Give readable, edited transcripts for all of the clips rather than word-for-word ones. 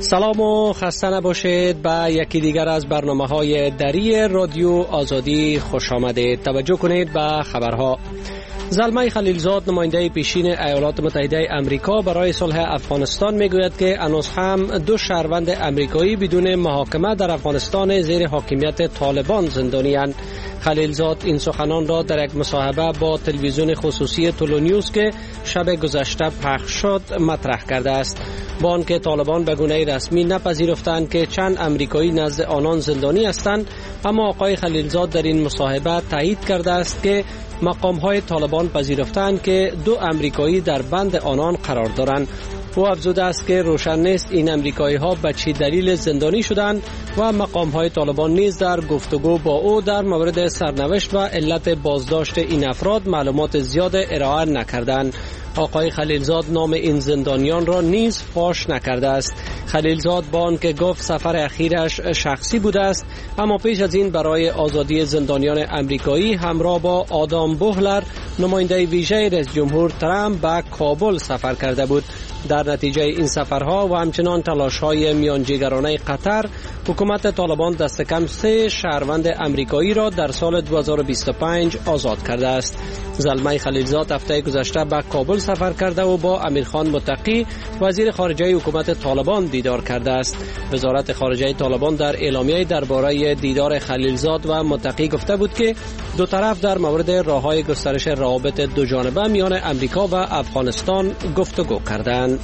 سلام و خسته نباشید. به یکی دیگر از برنامه‌های دری رادیو آزادی خوش آمدید. توجه کنید به خبرها. زلمه خلیلزاد نماینده پیشین ایالات متحده آمریکا برای صلح افغانستان میگوید که هنوز هم 2 شهروند آمریکایی بدون محاکمه در افغانستان زیر حاکمیت طالبان زندانی‌اند. خلیلزاد این سخنان را در یک مصاحبه با تلویزیون خصوصی تولونیوز که شب گذشته پخش شد مطرح کرده است. با آنکه طالبان به گونه رسمی نپذیرفتند که چند آمریکایی نزد آنان زندانی هستند، اما آقای خلیلزاد در این مصاحبه تایید کرده است که مقام‌های طالبان پذیرفتند که 2 آمریکایی در بند آنان قرار دارند. او افزوده است که روشن نیست این آمریکایی‌ها به چه دلیل زندانی شدند و مقام‌های طالبان نیز در گفتگو با او در مورد سرنوشت و علت بازداشت این افراد معلومات زیاد ارائه نکردند. آقای خلیلزاد نام این زندانیان را نیز فاش نکرده است. خلیلزاد با آنکه گفت سفر اخیرش شخصی بوده است، اما پیش از این برای آزادی زندانیان آمریکایی همراه با آدام بوهلر نماینده ویژه رئیس جمهور ترامپ به کابل سفر کرده بود. در نتیجه این سفرها و همچنان تلاش‌های میانجیگرانه قطر، حکومت طالبان دست کم 3 شهروند آمریکایی را در سال 2025 آزاد کرده است. زلمه خلیلزاد هفته گذشته به کابل سفر کرده و با امیرخان متقی وزیر خارجه حکومت طالبان دیدار کرده است. وزارت خارجه طالبان در اعلامیه درباره دیدار خلیلزاد و متقی گفته بود که 2 طرف در مورد راه‌های گسترش روابط دوجانبه میان آمریکا و افغانستان گفتگو کردند.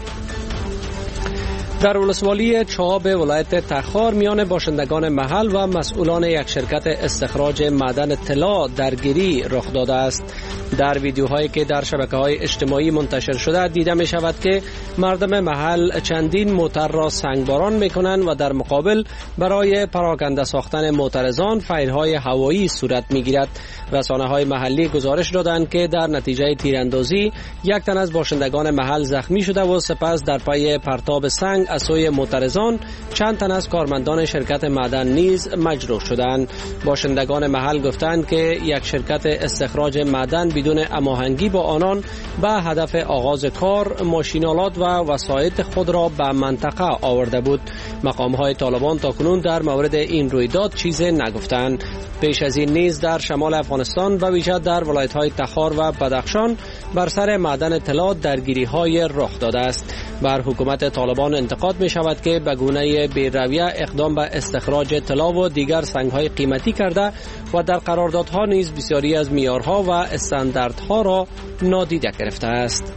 در ولسوالی چاب ولایت تخار میان باشندگان محل و مسئولان یک شرکت استخراج معدن طلا درگیری رخ داده است. در ویدیوهایی که در شبکه‌های اجتماعی منتشر شده دیده می شود که مردم محل چندین موتر را سنگباران می کنند و در مقابل برای پراکنده ساختن معترضان فایرهای هوایی صورت می گیرد. رسانه‌های محلی گزارش دادند که در نتیجه تیراندازی 1 تن از باشندگان محل زخمی شده و سپس در پی پرتاب سنگ از سوی معترضان چند تن از کارمندان شرکت معدن نیز مجروح شدند. باشندگان محل گفتند که یک شرکت استخراج معدن بدون هماهنگی با آنان به هدف آغاز کار ماشینالات و وسایط خود را به منطقه آورده بود. مقام‌های طالبان تاکنون در مورد این رویداد چیزی نگفتند. پیش از این نیز در شمال افغانستان و ویژه در ولایت‌های تخار و بدخشان بر سر معدن طلا درگیری‌های رخ داده است. بر حکومت طالبان انتقاد می شود که به گونه بی‌رویه اقدام به استخراج طلا و دیگر سنگ‌های قیمتی کرده و در قراردادها نیز بسیاری از معیارها و استانداردها را نادیده گرفته است.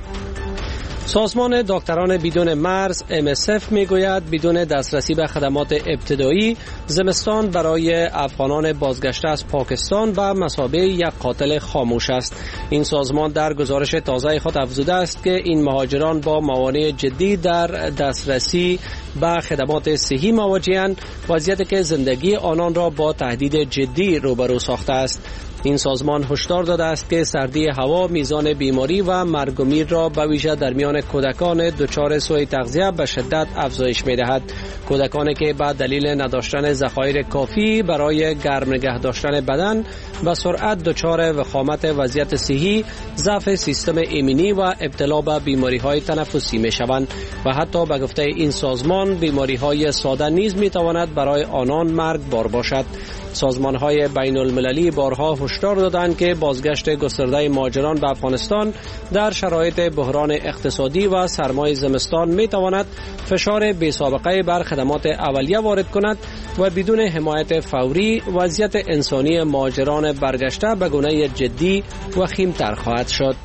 سازمان دکتران بدون مرز MSF میگوید بدون دسترسی به خدمات ابتدایی زمستان برای افغانان بازگشته از پاکستان به مثابه یک قاتل خاموش است. این سازمان در گزارش تازه خود افزوده است که این مهاجران با موانع جدی در دسترسی به خدمات صحی مواجه‌اند، وضعیتی که زندگی آنان را با تهدید جدی روبرو ساخته است. این سازمان هشدار داده است که سردی هوا میزان بیماری و مرگ و میر را به ویژه در میان کودکان دچار سوء تغذیه به شدت افزایش می‌دهد. کودکانی که به دلیل نداشتن ذخایر کافی برای گرم نگه داشتن بدن به سرعت دچار وخامت وضعیت صحی، ضعف سیستم ایمنی و ابتلا به بیماری‌های تنفسی می‌شوند و حتی به گفته این سازمان بیماری‌های ساده نیز می‌تواند برای آنان مرگبار باشد. سازمان‌های بین‌المللی بارها هشدار دادند که بازگشت گسترده مهاجران به افغانستان در شرایط بحران اقتصادی و سرمای زمستان می‌تواند فشار بی‌سابقه بر خدمات اولیه وارد کند و بدون حمایت فوری وضعیت انسانی مهاجران برگشته به گونه جدی وخیم‌تر خواهد شد.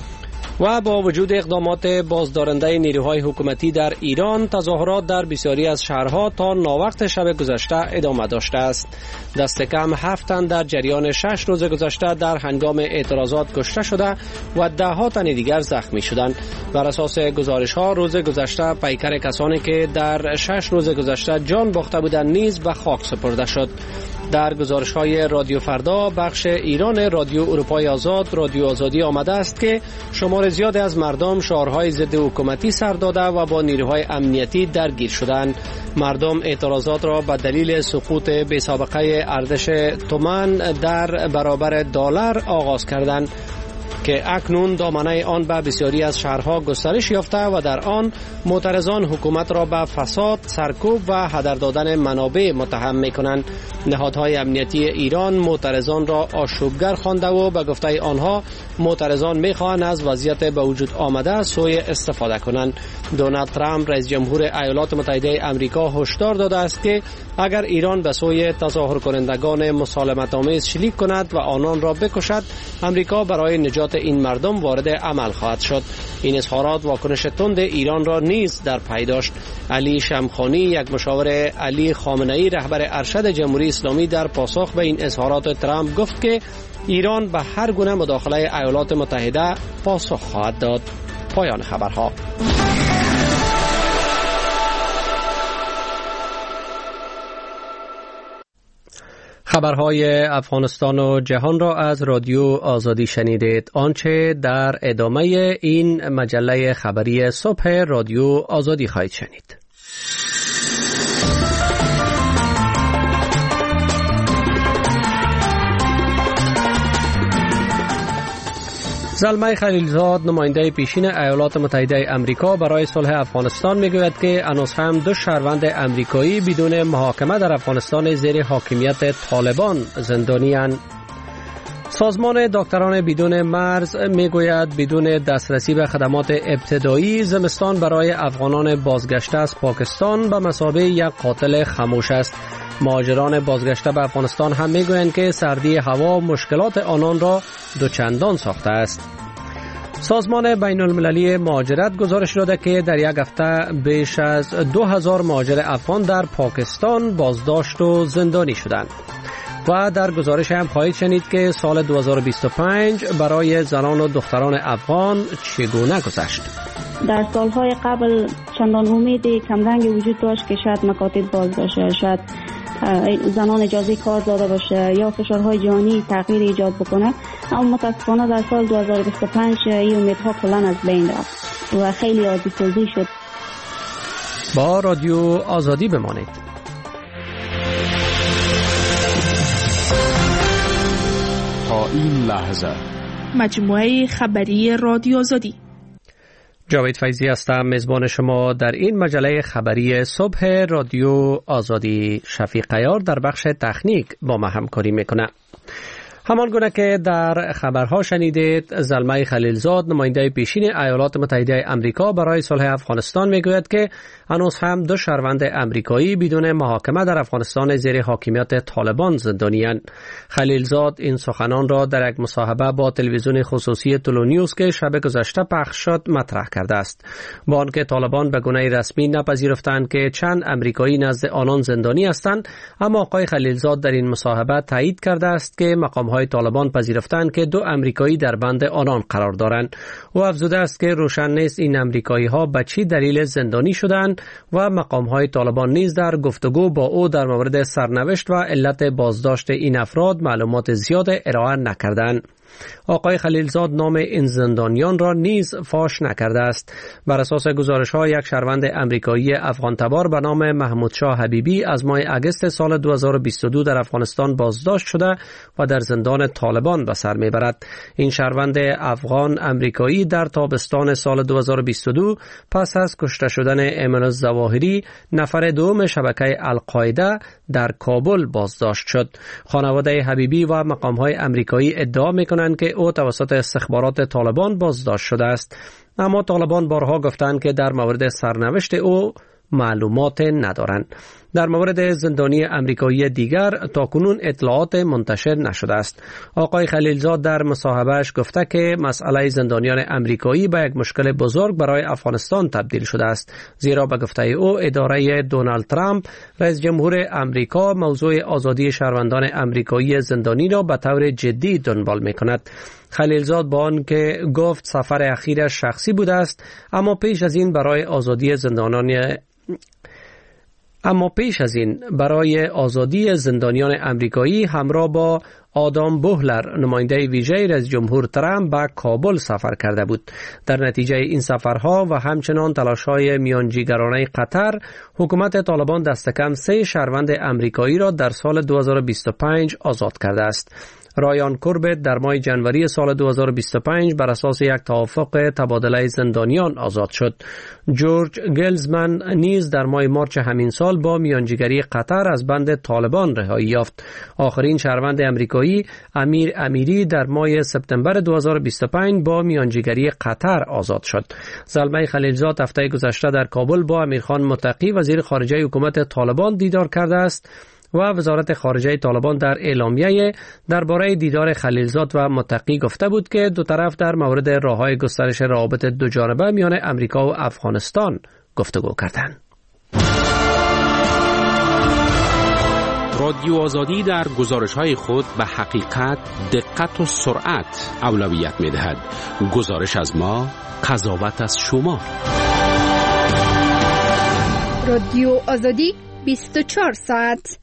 و با وجود اقدامات بازدارنده نیروهای حکومتی در ایران، تظاهرات در بسیاری از شهرها تا ناوقت شب گذشته ادامه داشته است. دست کم 7 تن در جریان 6 روز گذشته در هنگام اعتراضات کشته شده و 10 تن دیگر زخمی شدند. بر اساس گزارش‌ها روز گذشته پیکر کسانی که در 6 روز گذشته جان باخته بودند نیز به خاک سپرده شد. در گزارش‌های رادیو فردا بخش ایران رادیو اروپای آزاد رادیو آزادی آمده است که شمار زیادی از مردم شعارهای ضد حکومتی سر داده و با نیروهای امنیتی درگیر شدند. مردم اعتراضات را به دلیل سقوط بی‌سابقه ارزش تومان در برابر دلار آغاز کردند که اکنون دامنه آن به بسیاری از شهرها گسترش یافته و در آن معترضان حکومت را به فساد، سرکوب و هدر دادن منابع متهم می‌کنند. نهادهای امنیتی ایران معترضان را آشوبگر خوانده و به گفته آنها معترضان می‌خواهند از وضعیت به وجود آمده سوء استفاده کنند. دونالد ترامپ رئیس جمهور ایالات متحده آمریکا هشدار داده است که اگر ایران به سوی تظاهر کنندگان مسالمت‌آمیز شلیک کند و آنان را بکشد، امریکا برای نجات این مردم وارد عمل خواهد شد. این اظهارات واکنش تند ایران را نیز در پی داشت. علی شمخانی، یک مشاور علی خامنه‌ای رهبر ارشد جمهوری اسلامی، در پاسخ به این اظهارات ترامپ گفت که ایران به هر گونه مداخله ایالات متحده پاسخ خواهد داد. پایان خبرها. خبرهای افغانستان و جهان را از رادیو آزادی شنیدید. آنچه در ادامه این مجله خبری صبح رادیو آزادی خواهید شنید. زلمه خلیلزاد، نماینده پیشین ایالات متحده آمریکا برای صلح افغانستان، میگوید که هنوز هم 2 شهروند آمریکایی بدون محاکمه در افغانستان زیر حاکمیت طالبان زندانی‌اند. سازمان دکتران بدون مرز میگوید بدون دسترسی به خدمات ابتدایی، زمستان برای افغانان بازگشته از پاکستان به مثابه یک قاتل خاموش است. مهاجران بازگشته به افغانستان هم میگویند که سردی هوا مشکلات آنان را دوچندان ساخته است. سازمان بین المللی مهاجرت گزارش داده که در یک هفته بیش از 2000 مهاجر افغان در پاکستان بازداشت و زندانی شدند. و در گزارش هم خواهید شنید که سال 2025 برای زنان و دختران افغان چگونه گذشت. در سالهای قبل چندان امید کمرنگ وجود داشت که شاید مکاتب باز باشه، شاید زنان اجازه کار داده باشه یا فشارهای جهانی تغییر ایجاد بکنه، اما متاسفانه در سال 2025 این امیدها کلاً از بین رفت و خیلی عادی سازی شد. با رادیو آزادی بمانید. تا این لحظه مجموعه خبری رادیو آزادی. جاوید فیضی هستم، میزبان شما در این مجله خبری صبح رادیو آزادی. شفیق عیار در بخش تکنیک با ما همکاری میکنه. همان گونه که در خبرها شنیدید، زلمه خلیلزاد، نماینده پیشین ایالات متحده آمریکا برای صلح افغانستان، میگوید که هنوز هم 2 شهروند آمریکایی بدون محاکمه در افغانستان زیر حاکمیت طالبان زندانی‌اند. خلیلزاد این سخنان را در یک مصاحبه با تلویزیون خصوصی تلونیوز که شب گذشته پخش شد مطرح کرده است. با آنکه طالبان به گونه رسمی نپذیرفتند که چند آمریکایی نزد آنان زندانی هستند، اما آقای خلیلزاد در این مصاحبه تایید کرده است که مقام‌های طالبان پذیرفتند که 2 آمریکایی در بند آنان قرار دارند. او افزوده است که روشن نیست این آمریکایی‌ها به چه دلیل زندانی شدند و مقام‌های طالبان نیز در گفتگو با او در مورد سرنوشت و علت بازداشت این افراد معلومات زیاد ارائه نکردند. آقای خلیلزاد نام این زندانیان را نیز فاش نکرده است. بر اساس گزارش‌ها یک شهروند آمریکایی افغان تبار به نام محمود شاه حبیبی از ماه اگست سال 2022 در افغانستان بازداشت شده و در زندان طالبان به سر میبرد. این شهروند افغان آمریکایی در تابستان سال 2022 پس از کشته شدن ایمن الظواهری، نفر دوم شبکه القاعده، در کابل بازداشت شد. خانواده حبیبی و مقام‌های آمریکایی ادعا می‌کنند که او توسط استخبارات طالبان بازداشت شده است، اما طالبان بارها گفتند که در مورد سرنوشت او معلومات ندارند. در مورد زندانی آمریکایی دیگر تاکنون اطلاعات منتشر نشده است. آقای خلیلزاد در مصاحبهش گفته که مسئله زندانیان آمریکایی به یک مشکل بزرگ برای افغانستان تبدیل شده است، زیرا به گفته او اداره دونالد ترامپ رئیس جمهور آمریکا موضوع آزادی شهروندان آمریکایی زندانی را به طور جدی دنبال می‌کند. خلیلزاد با آن که گفت سفر اخیرش شخصی بوده است، اما پیش از این برای آزادی زندانیان آمریکایی همراه با آدام بوهلر، نماینده ویژه رئیس جمهور ترامپ، به کابل سفر کرده بود. در نتیجه این سفرها و همچنان تلاش‌های میانجیگرانه قطر، حکومت طالبان دست کم 3 شهروند آمریکایی را در سال 2025 آزاد کرده است. رایان کوربت در ماه جنوری سال 2025 بر اساس یک توافق تبادله زندانیان آزاد شد. جورج گلزمن نیز در ماه مارچ همین سال با میانجیگری قطر از بند طالبان رهایی یافت. آخرین شهروند امریکایی امیر امیری در ماه سپتامبر 2025 با میانجیگری قطر آزاد شد. زلمه خلیلزاد هفته گذشته در کابل با امیرخان متقی وزیر خارجه حکومت طالبان دیدار کرده است و وزارت خارجه طالبان در اعلامیه درباره دیدار خلیلزاد و متقی گفته بود که دو طرف در مورد راه‌های گسترش روابط دوجانبه میان امریکا و افغانستان گفتگو کردند. رادیو آزادی در گزارش‌های خود به حقیقت، دقت و سرعت اولویت می‌دهد. گزارش از ما، قضاوت از شما. رادیو آزادی 24 ساعت.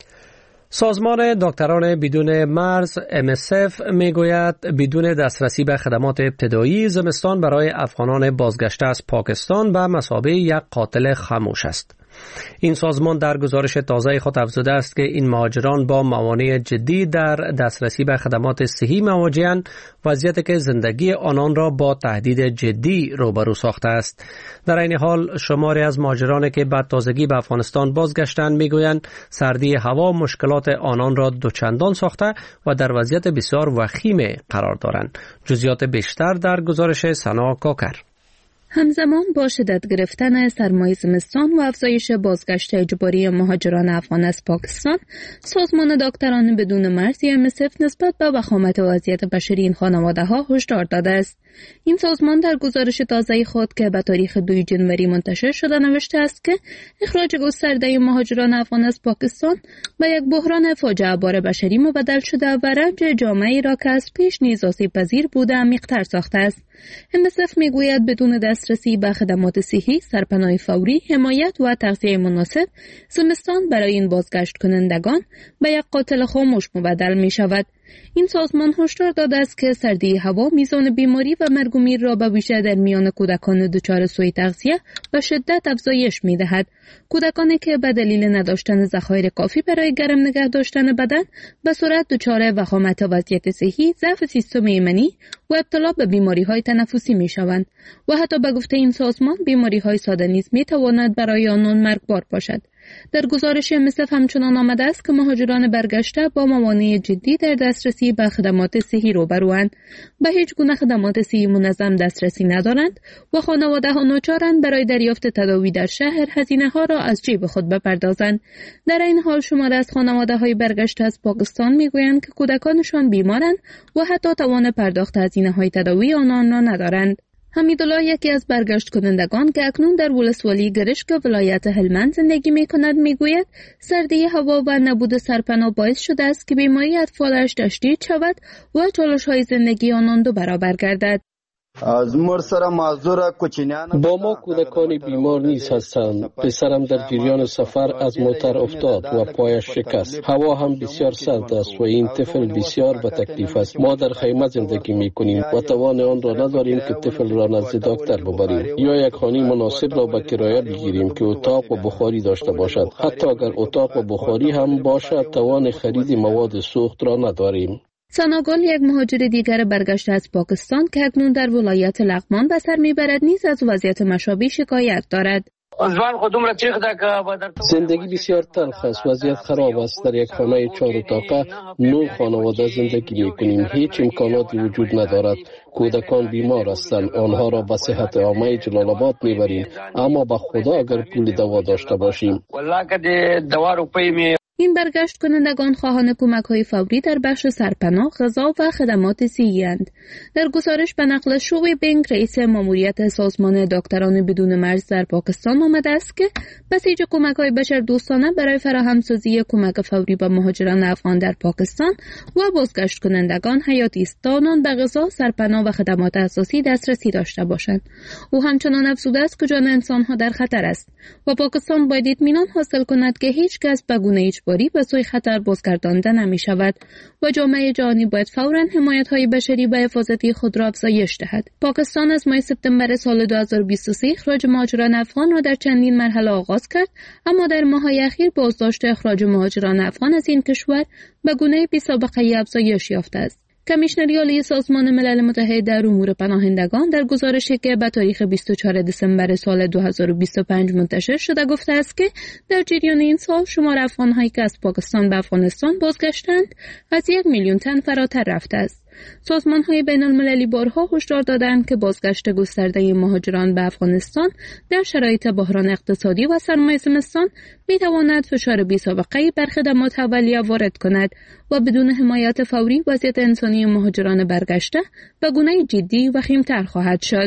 سازمان دکتران بدون مرز MSF میگوید بدون دسترسی به خدمات ابتدایی زمستان برای افغانان بازگشته از پاکستان به مثابه یک قاتل خاموش است. این سازمان در گزارش تازه خود افزوده است که این مهاجران با موانع جدی در دسترسی به خدمات صحی مواجه‌اند، وضعیتی که زندگی آنان را با تهدید جدی روبرو ساخته است. در این حال شماری از مهاجرانی که بعد تازگی به افغانستان بازگشتند میگویند سردی هوا مشکلات آنان را دوچندان ساخته و در وضعیت بسیار وخیم قرار دارند. جزئیات بیشتر در گزارش سنا کاکر. همزمان با شدت گرفتن سرمای زمستان و افزایش بازگشت اجباری مهاجران افغان از پاکستان، سازمان دکتران بدون مرز MSF نسبت به وخامت وضعیت بشری این خانواده‌ها هشدار داده است. این سازمان در گزارش تازه خود که به تاریخ 2 جنوری منتشر شده نوشته است که اخراج گسترده مهاجران افغان از پاکستان به یک بحران فاجعه بار بشری مبدل شده و رنج جامعه‌ای را که از پیش نیز آسیب‌پذیر بوده عمیق‌تر ساخته است. MSF میگوید بدون دسترسی به خدمات صحی، سرپناه فوری، حمایت و تغذیه مناسب، زمستان برای این بازگشت کنندگان به یک قاتل خاموش مبدل می شود. این سازمان هشدار داده است که سردی هوا میزان بیماری و مرگ و میر را به ویژه در میان کودکان دچار سوء تغذیه به شدت افزایش می دهد. کودکانی که به دلیل نداشتن ذخایر کافی برای گرم نگه داشتن بدن به سرعت دچار وخامت وضعیت صحی، ضعف سیستم ایمنی و ابتلا به بیماری‌های تنفسی می‌شوند و حتی به گفته این سازمان بیماری‌های ساده نیز می‌تواند برای آنان مرگبار باشد. در گزارش MSF همچنان آمده است که مهاجران برگشته با موانع جدی در دسترسی به خدمات صحی روبروند، به هیچ گونه خدمات صحی منظم دسترسی ندارند و خانواده‌ها ناچارند برای دریافت تداوی در شهر هزینه‌ها را از جیب خود بپردازند. در این حال شماری از خانواده‌های برگشته از پاکستان می‌گویند که کودکانشان بیمارند و حتی توان پرداخت هزینه‌های تداوی آنان را ندارند. حمیدالله یکی از برگشت کنندگان که اکنون در ولسوالی گرشک ولایت هلمند زندگی می کند میگوید سردی هوا و نبود سرپناه باعث شده است که بیماری اطفالش تشدید شود و چالش‌های زندگی آنان 2 برابر گردد. با ما کودکانی بیمار نیز هستند. پسرم در جریان سفر از موتر افتاد و پایش شکست. هوا هم بسیار سرد است و این طفل بسیار به تکلیف است. ما در خیمه زندگی می کنیم و توان آن را نداریم که طفل را نزد دکتر ببریم یا یک خانه مناسب را به کرایه بگیریم که اتاق و بخاری داشته باشد. حتی اگر اتاق و بخاری هم باشد توان خرید مواد سوخت را نداریم. سناگل یک مهاجر دیگر برگشته از پاکستان که اکنون در ولایت لغمان به سر میبرد نیز از وضعیت مشابه شکایت دارد. زندگی بسیار تلخ است. وضعیت خراب است. در یک خانه 4 اتاقه 9 خانواده زندگی میکنیم. هیچ امکاناتی وجود ندارد. کودکان بیمار هستند. آنها را به صحت عامه جلال آباد میبریم، اما به خدا اگر پول دوا داشته باشیم. این برگشت کنندگان خواهان کمک‌های فوری در بخش سرپناه، غذا و خدمات صحی اند. در گزارش به نقل شوی بینگ رئیس ماموریت سازمان دکتران بدون مرز در پاکستان آمده است که بسیج کمک‌های بشردوستانه برای فراهمسازی کمک فوری به مهاجران افغان در پاکستان و بازگشت کنندگان حیاتی است تا آنان به غذا، سرپناه و خدمات اساسی دسترسی داشته باشند. او همچنان افزوده است که جان انسان‌ها در خطر است و پاکستان باید اطمینان حاصل کند که هیچ کس به گونه اجباری به سوی خطر بازگردانده نمی شود و جامعه جهانی باید فوراً حمایت‌های بشری و حفاظتی خود را افزایش دهد. پاکستان از ماه سپتامبر سال 2023 اخراج مهاجران افغان را در چندین مرحله آغاز کرد، اما در ماه‌های اخیر بازداشت اخراج مهاجران افغان از این کشور به گونه بی‌سابقه افزایش یافته است. کمیشنری عالی سازمان ملل متحد در امور پناهندگان در گزارشی که به تاریخ 24 دسامبر سال 2025 منتشر شده گفته است که در جریان این سال شمار افغان‌هایی که از پاکستان به افغانستان بازگشتند از 1 میلیون تن فراتر رفته است. سازمان‌های بین‌المللی بارها هشدار دادند که بازگشت گسترده مهاجران به افغانستان در شرایط بحران اقتصادی و سرمای زمستان می‌تواند فشار بی‌سابقه‌ای بر خدمات اولیه وارد کند و بدون حمایت فوری وضعیت انسانی مهاجران برگشته به گونه جدی وخیم‌تر خواهد شد.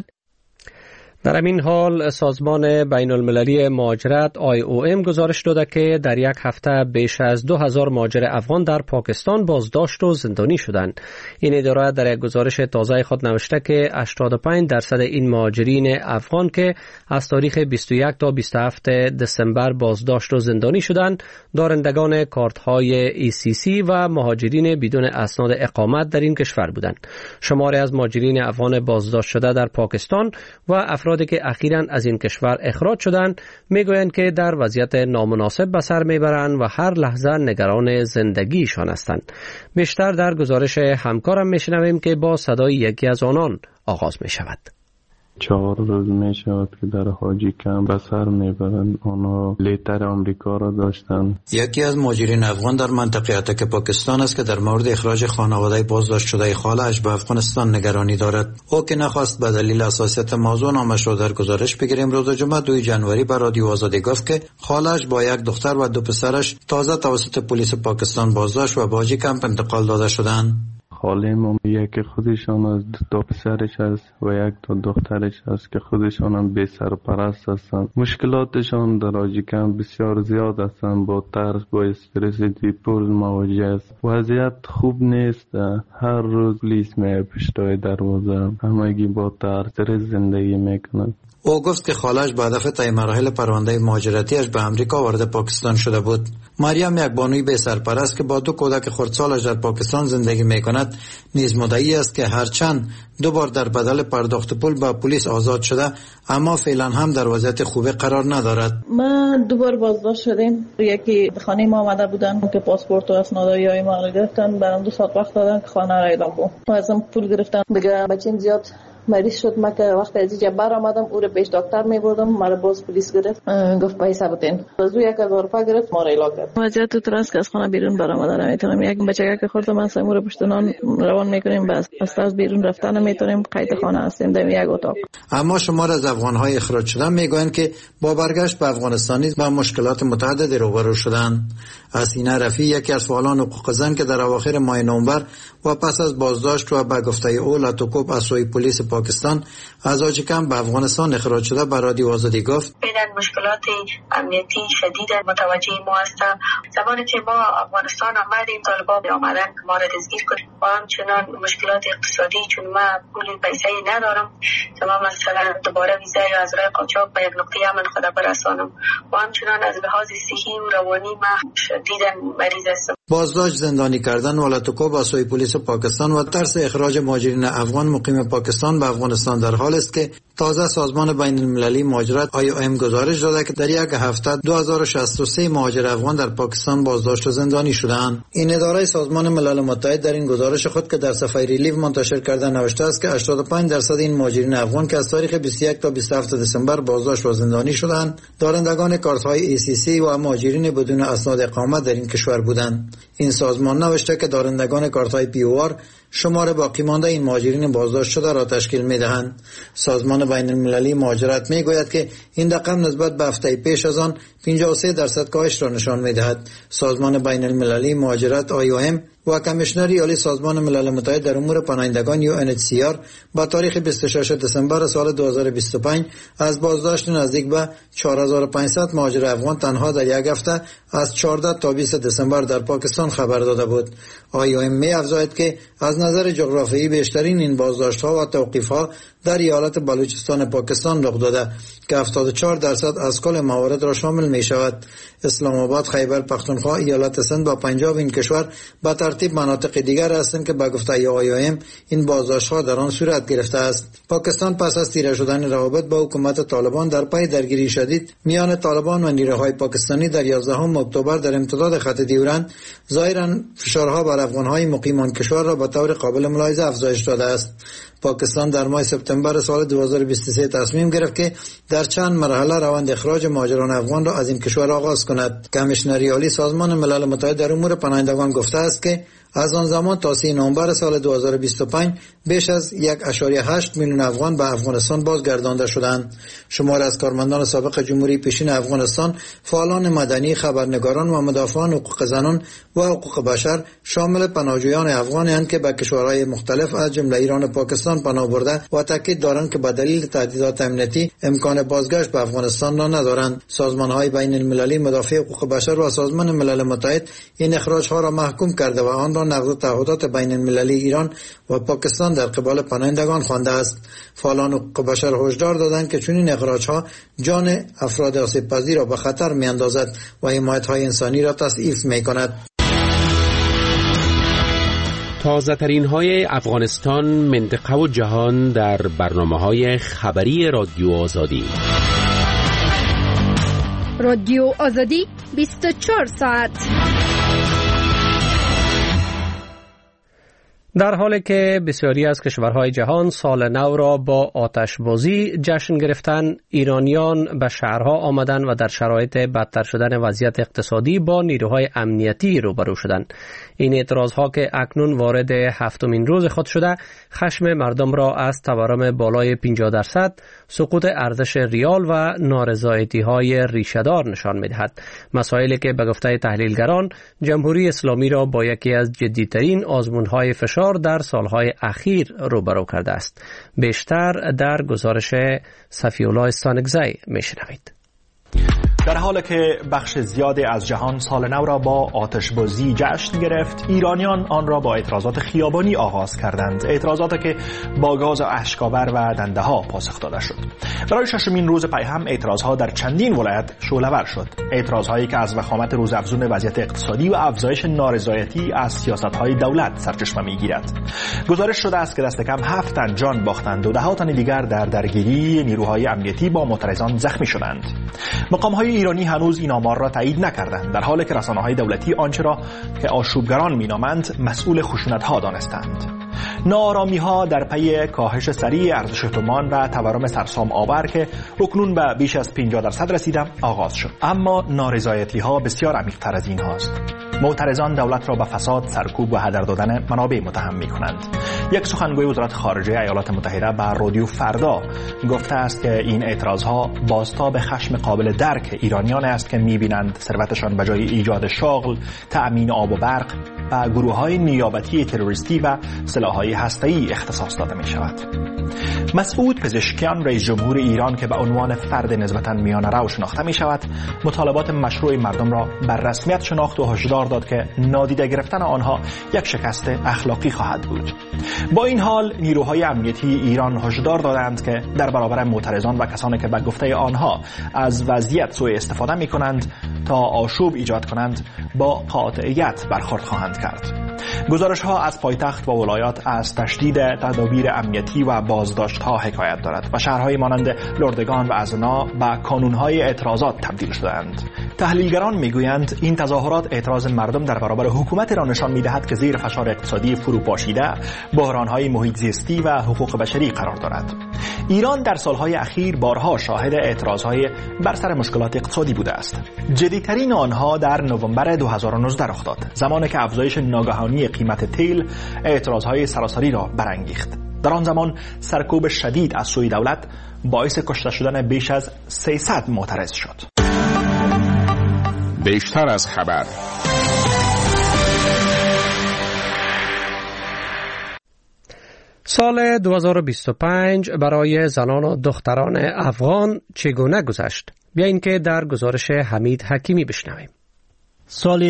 در همین حال سازمان بین المللی مهاجرت IOM گزارش داده که در یک هفته بیش از 2000 مهاجر افغان در پاکستان بازداشت و زندانی شدند. این اداره در یک گزارش تازه خود نوشته که 85% این مهاجرین افغان که از تاریخ 21 تا 27 دسامبر بازداشت و زندانی شدند، دارندگان کارت‌های ECC و مهاجرین بدون اسناد اقامت در این کشور بودند. شماری از مهاجرین افغان بازداشت شده در پاکستان و افرادی که اخیراً از این کشور اخراج شدند میگویند که در وضعیت نامناسب به سر میبرند و هر لحظه نگران زندگیشان هستند. بیشتر در گزارش همکارم میشنویم که با صدای یکی از آنان آغاز میشود. 4 روز می شود که در حاجی کمپ به سر میبرند. آنها لیتر آمریکا را داشتند. یکی از مهاجرین افغان در منطقه اتک پاکستان است که در مورد اخراج خانواده بازداشت شده خاله‌اش به افغانستان نگرانی دارد. او که نخواست به دلیل حساسیت موضوع نامش را در گزارش بگیریم، روز جمعه 2 جنوری به رادیو آزادی گفت که خاله‌اش با یک دختر و 2 پسرش تازه توسط پلیس پاکستان بازداشت و به حاجی کمپ انتقال داده شدند. خالم یکی خودشان از 2 پسرش است و 1 دخترش است که خودشان هم بی سرپرست هستند. مشکلاتشان در حاجی کمپ بسیار زیاد هستند. با ترس، با استرس دیپول مواجه است. وضعیت خوب نیست. هر روز پلیس می پشتای دروازه. همگی با ترس زندگی میکنند. او گفت که خالش به هدف طی مراحل پرونده مهاجرتیش به امریکا وارد پاکستان شده بود. مریم، یک بانوی بی سرپرست که با 2 کودک خردسالش در پاکستان زندگی میکند، نیز مدعی است که هرچند 2 بار در بدل پرداخت پول به پلیس آزاد شده، اما فعلا هم در وضعیت خوبی قرار ندارد. ما 2 بار بازداشت شدیم. یکی به خانه ما آمده بودن که پاسپورت و اسنادهای ما رو گرفتن، برام 2 ساعت وقت دادن که خانه را اعلام کنم. ازم پول گرفتن. بگم بچه‌م زیاد مریض شد. ما که وقتی از اینجا بر آمدم او رو پیش دکتر می‌بردم، مرا باز پلیس گرفت، گفت پیسه بتین. از او 1000 روپیه گرفت، ما را ایلا کرد. وضعیت تو ترس که از خانه بیرون بر آمدن نمیتونم. یک بچه که خورد من سمور پشت نان روان میکنیم، بس از بیرون رفتن نمیتونیم. قید خانه هستیم در یک اتاق. اما شمار از افغان‌های اخراج شده میگویند که با برگشت به افغانستان با مشکلات متعددی روبرو شدند. حسینه رفیع، یکی از فعالان حقوق زن که در اواخر ماه نوامبر و پس از بازداشت و به گفته او لاتوکوب از سوی پلیس پاکستان از حاجی کمپ به افغانستان اخراج شده به رادیو آزادی گفت: فعلا مشکلات امنیتی شدید متوجه ما هستند. زمانی که ما افغانستان آمدیم، طالبان آمدن که ما را دستگیر کنند و همچنان مشکلات اقتصادی، چون ما پول پیسه ندارم، تمام مثلا دوباره ویزا یا از راه قاچاق به یک نقطه امن خود برسانم و همچنان از لحاظ صحی و روانی ما شدیداً مریض هستم. بازداشت، زندانی کردن و لاتوکوب از سوی پلیس پاکستان و ترس اخراج مهاجرین افغان مقیم پاکستان به افغانستان در حال است که تازه سازمان بین المللی مهاجرت IOM گزارش داده که در یک هفته 2063 مهاجر افغان در پاکستان بازداشت و زندانی شدند. این اداره سازمان ملل متحد در این گزارش خود که در صفحه ریلیف منتشر کرده نوشته است که 85% این مهاجرین افغان که از تاریخ 21 تا 27 دسامبر بازداشت و زندانی شدند، دارندگان کارت‌های ECC و مهاجرین بدون اسناد اقامت در این کشور بودند. این سازمان نوشته که دارندگان کارت‌های POR شمار باقی مانده این مهاجرین بازداشت شده را تشکیل می‌دهند. سازمان بین المللی مهاجرت می‌گوید که این رقم نسبت به هفته پیش از آن 53% کاهش را نشان می‌دهد. سازمان بین المللی مهاجرت IOM و کمیشنری عالی سازمان ملل متحد در امور پناهندگان UNHCR با تاریخ 26 دسامبر سال 2025 از بازداشت نزدیک به 4500 مهاجر افغان تنها در یک هفته از 14 تا 20 دسامبر در پاکستان خبر داده بود. IOM می‌افزاید که از از نظر جغرافیایی بیشترین این بازداشت‌ها و توقیف‌ها در ایالت بلوچستان پاکستان رخ داده که 74% از کل موارد را شامل می‌شود. اسلام آباد، خیبر پختونخوا، ایالت سند و پنجاب این کشور به ترتیب مناطق دیگر هستند که به گفته IOM این بازداشت‌ها در آن صورت گرفته است. پاکستان پس از تیره شدن روابط با حکومت طالبان در پی درگیری شدید میان طالبان و نیروهای پاکستانی در 11 اکتبر در امتداد خط دیورند، ظاهراً فشارها بر افغان‌های مقیم کشور را به طور قابل ملاحظه افزایش داده است. پاکستان در ماه سپتامبر سال 2023 تصمیم گرفت که در چند مرحله روند اخراج مهاجران افغان را از این کشور آغاز کند. کمیشنر عالی سازمان ملل متحد در امور پناهندگان گفته است که از آن زمان تا 3 نوامبر سال 2025 بیش از 1.8 میلیون افغان به افغانستان بازگردانده شدند. شمار از کارمندان سابق جمهوری پیشین افغانستان، فعالان مدنی، خبرنگاران و مدافعان حقوق زنان و حقوق بشر شامل پناهجویان افغانند که به کشورهای مختلف از جمله ایران و پاکستان پناه برده و تاکید دارند که به دلیل تهدیدات امنیتی امکان بازگشت به افغانستان را ندارند. سازمان‌های بین المللی مدافع حقوق بشر و سازمان ملل متحد این اخراج‌ها را محکوم کرده و آن را نقض تعهدات بین المللی ایران و پاکستان در قبال پناهندگان خوانده است. فعالان حقوق بشر هشدار دادند که چنین اخراج‌ها جان افراد آسیب‌پذیر را به خطر می‌اندازد و حمایت‌های انسانی را تضعیف می‌کند. تازه ترین های افغانستان، منطقه و جهان در برنامه‌های خبری رادیو آزادی. رادیو آزادی 24 ساعت. در حالی که بسیاری از کشورهای جهان سال نو را با آتشبازی جشن گرفتن، ایرانیان به شهرها آمدند و در شرایط بدتر شدن وضعیت اقتصادی با نیروهای امنیتی روبرو شدند. این اعتراضها که اکنون وارد 7مین روز خود شده، خشم مردم را از تورم بالای 50%، سقوط ارزش ریال و نارضایتی‌های ریشه‌دار نشان می‌دهد. مسائلی که به گفته تحلیلگران جمهوری اسلامی را با یکی از جدی‌ترین آزمون‌های فشار در سالهای اخیر روبرو کرده است. بیشتر در گزارش صفی‌الله سانگزی می‌شنوید. در حالی که بخش زیادی از جهان سال نو را با آتشبازی جشن گرفت، ایرانیان آن را با اعتراضات خیابانی آغاز کردند. اعتراضاتی که با گاز اشک‌آور و دنده‌ها پاسخ داده شد. برای 6مین روز پی هم اعتراضها در چندین ولایت شعله‌ور شد. اعتراضهایی که از وخامت روزافزون وضعیت اقتصادی و افزایش نارضایتی از سیاست‌های دولت سرچشمه می‌گیرد. گزارش شده است که دست کم 7 تن جان باختند و 10 تن دیگر در درگیری نیروهای امنیتی با معترضان زخمی شدند. مقام‌های ایرانی هنوز این آمار را تایید نکردند، در حالی که رسانه‌های دولتی آنچه را که آشوبگران می‌نامند مسئول خشونت‌ها دانستند. ناآرامی‌ها در پی کاهش سریع ارزش تومان و تورم سرسام آور که اکنون به بیش از 50% رسیده آغاز شد. اما نارضایتی‌ها بسیار عمیق‌تر از این هاست. معترضان دولت را به فساد، سرکوب و هدر دادن منابع متهم می‌کنند. یک سخنگوی وزارت خارجه ایالات متحده به رادیو فردا گفته است که این اعتراضها بازتاب خشم قابل درک ایرانیان است که می‌بینند ثروتشان به جای ایجاد شغل، تأمین آب و برق و گروه‌های نیابتی تروریستی و سلاح‌های هسته‌ای اختصاص داده می‌شود. مسعود پزشکیان، رئیس جمهور ایران که به عنوان فرد نسبتاً میانه‌رو شناخته می‌شود، مطالبات مشروع مردم را بر رسمیت شناخت و هشدار داد که نادیده گرفتن آنها یک شکست اخلاقی خواهد بود. با این حال نیروهای امنیتی ایران هشدار دادند که در برابر معترضان و کسانی که به گفته آنها از وضعیت سوء استفاده می‌کنند تا آشوب ایجاد کنند با قاطعیت برخورد خواهند کرد. گزارش‌ها از پایتخت و ولایات از تشدید تدابیر امنیتی و بازداشت‌ها حکایت دارد و شهرهای مانند لردگان و ازنا به کانون‌های اعتراضات تبدیل شدند. تحلیلگران می‌گویند این تظاهرات اعتراض مردم در برابر حکومت را نشان می‌دهد که زیر فشار اقتصادی فروپاشیده، بحران‌های محیط زیستی و حقوق بشری قرار دارد. ایران در سالهای اخیر بارها شاهد اعتراض‌های بر سر مشکلات اقتصادی بوده است. جدی‌ترین آنها در نوامبر 2019 رخ داد، زمانی که افزایش ناگهانی قیمت تیل اعتراض‌های سراسری را برانگیخت. در آن زمان سرکوب شدید از سوی دولت باعث کشته شدن بیش از 300 معترض شد. بیشتر از خبر. سال 2025 برای زنان و دختران افغان چگونه گذشت؟ بیایید که در گزارش حمید حکیمی بشنویم. سال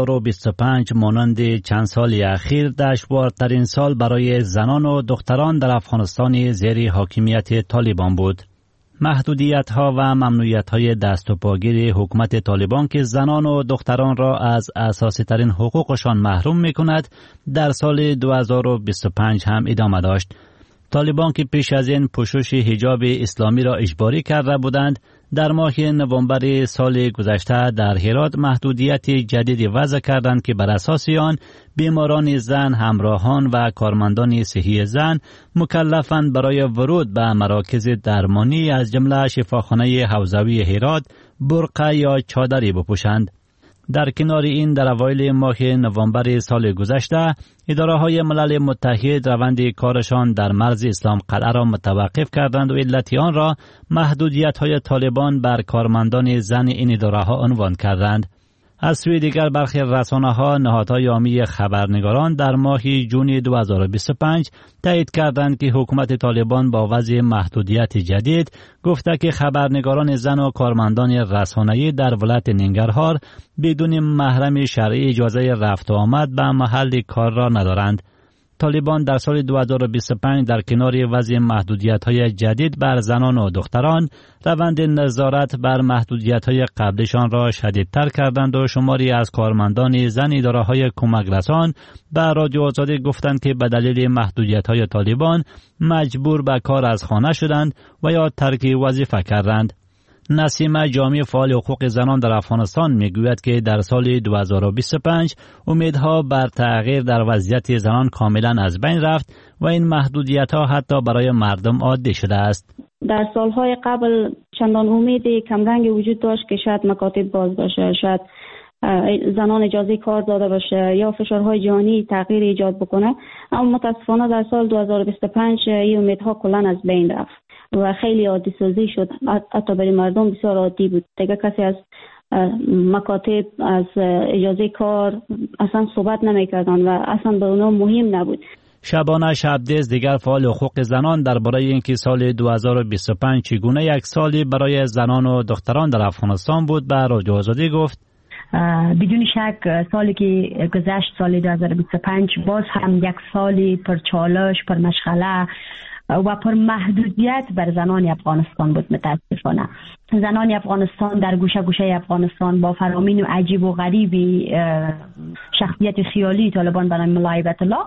2025 مانند چند سال اخیر دشوارترین سال برای زنان و دختران در افغانستان زیر حاکمیت طالبان بود. محدودیت‌ها و ممنوعیت‌های دست و پاگیر حکومت طالبان که زنان و دختران را از اساسی ترین حقوقشان محروم می‌کند در سال 2025 هم ادامه داشت. طالبان که پیش از این پوشش حجاب اسلامی را اجباری کرده بودند، در ماه نوامبر سال گذشته در هرات محدودیت جدید وضع کردند که بر اساس آن بیماران زن، همراهان و کارمندان صحی زن مکلفند برای ورود به مراکز درمانی از جمله شفاخانه حوزوی هرات برقع یا چادری بپوشند. در کنار این در اوایل ماه نوامبر سال گذشته اداره‌های ملل متحد روند کارشان در مرز اسلام قلعه را متوقف کردند و علت آن را محدودیت‌های طالبان بر کارمندان زن این اداره‌ها عنوان کردند. از سوی دیگر برخی رسانه‌ها نهادهای عامی خبرنگاران در ماه جون 2025 تایید کردند که حکومت طالبان با وضع محدودیت جدید گفته که خبرنگاران زن و کارمندان رسانه‌ای در ولایت ننگرهار بدون محرم شرعی اجازه رفت و آمد به محل کار را ندارند. طالبان در سال 2025 در کنار وضع محدودیت‌های جدید بر زنان و دختران روند نظارت بر محدودیت‌های قبلشان را شدیدتر کردند و شماری از کارمندان زن اداره‌های کمک رسان به رادیو آزادی گفتند که به دلیل محدودیت‌های طالبان مجبور به کار از خانه شدند و یا ترک وظیفه کردند. نسیم جامی فعال حقوق زنان در افغانستان میگوید که در سال 2025 امیدها بر تغییر در وضعیت زنان کاملا از بین رفت و این محدودیت‌ها حتی برای مردم عادی شده است. در سالهای قبل چندان امید کمرنگ وجود داشت که شاید مکاتب باز باشه، شاید زنان اجازه کار داده باشه یا فشارهای جهانی تغییر ایجاد بکنه، اما متاسفانه در سال 2025 این امیدها کلا از بین رفت و خیلی عادی سازی شد. حتی برای مردم بسیار عادی بود. دیگه کسی از مکاتب، از اجازه کار اصلا صحبت نمی‌کردن و اصلا به اونا مهم نبود. شبانه شبدیز دیگر فعال حقوق زنان درباره اینکه سال 2025 چگونه یک سالی برای زنان و دختران در افغانستان بود به رادیو آزادی گفت: بدون شک سالی که گذشت، سال 2025 باز هم یک سالی پر چالش، پر مشغله و پر محدودیت بر زنان افغانستان بود. متاسفانه زنان افغانستان در گوشه گوشه افغانستان با فرامین و عجیب و غریبی شخصیت خیالی طالبان برای ملای بیت الله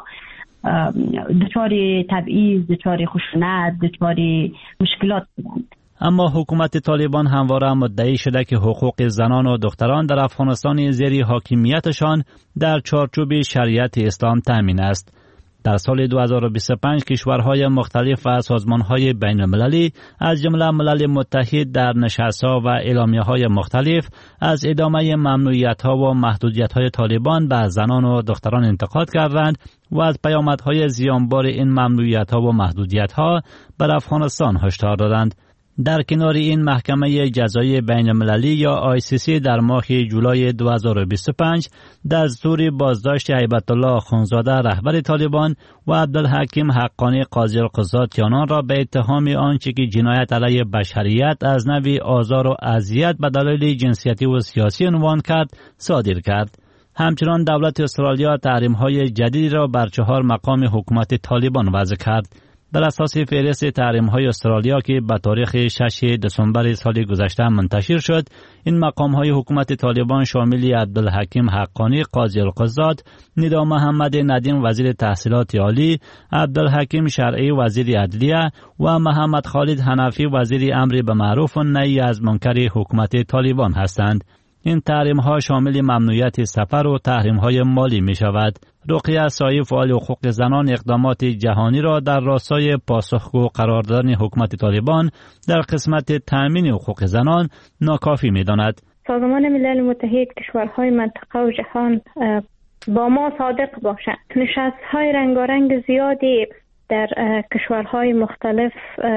دچار تبعیض، دچار خشونت، دچار مشکلات بودند. اما حکومت طالبان همواره مدعی شده که حقوق زنان و دختران در افغانستان زیر حاکمیتشان در چارچوب شریعت اسلام تامین است. در سال 2025 کشورهای مختلف و سازمانهای بین المللی از جمله ملل متحد در نشست‌ها و اعلامیه‌های مختلف از ادامه ممنوعیت‌ها و محدودیت‌های طالبان به زنان و دختران انتقاد کردند و از پیامدهای زیانبار این ممنوعیت‌ها و محدودیت‌ها بر افغانستان هشدار دادند. در کنار این محکمه جزایی بین المللی یا ICC در ماه جولای 2025 دستور بازداشت هیبت الله آخوندزاده رهبر طالبان و عبدالحکیم حقانی قاضی القضات آنان را به اتهام آنچه که جنایت علیه بشریت از نوع آزار و اذیت به دلایل جنسیتی و سیاسی عنوان کرد صادر کرد. همچنان دولت استرالیا تحریم‌های جدیدی را بر 4 مقام حکومت طالبان وضع کرد. بر اساس فهرست تحریم‌های استرالیا که به تاریخ 6 دسامبر سال گذشته منتشر شد، این مقام‌های حکومت طالبان شامل عبدالحکیم حقانی قاضی القضات، ندا محمد ندیم وزیر تحصیلات عالی، عبدالحکیم شرعی وزیر عدلیه و محمد خالد حنفی وزیر امر به معروف و نهی از منکر حکومت طالبان هستند. این تحریم‌ها شامل ممنوعیت سفر و تحریم‌های مالی می‌شود. رقیه سایی فعال حقوق زنان اقدامات جهانی را در راستای پاسخگو قرار دادن حکومت طالبان در قسمت تأمین حقوق زنان ناکافی می‌داند. سازمان ملل متحد کشورهای منطقه و جهان با ما صادق باشند. نشست‌های رنگارنگ زیادی در کشورهای مختلف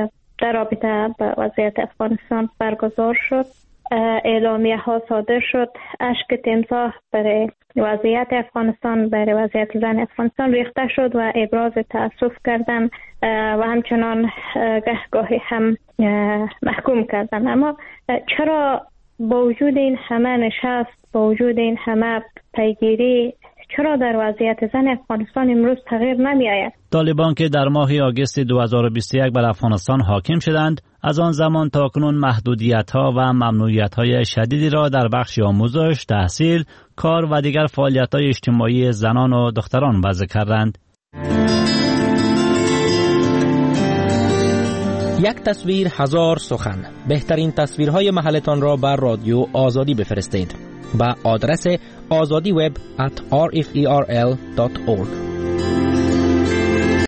در رابطه با وضعیت افغانستان برگزار شد. اعلامیه ها صادر شد. اشک تمساح برای وضعیت افغانستان، برای وضعیت زن افغانستان ریخته شد و ابراز تأسف کردن و همچنان گاهی هم محکوم کردن. اما چرا با وجود این همه نشست با وجود این همه پیگیری چرا در وضعیت زن افغانستان امروز تغییر نمی آید؟ طالبان که در ماه آگوست 2021 بر افغانستان حاکم شدند، از آن زمان تا کنون محدودیت‌ها و ممنوعیت‌های شدیدی را در بخش آموزش، تحصیل، کار و دیگر فعالیت‌های اجتماعی زنان و دختران وضع کردند. یک تصویر هزار سخن. بهترین تصویرهای محلتان را بر رادیو آزادی بفرستید. با آدرس azadiweb@rferl.org.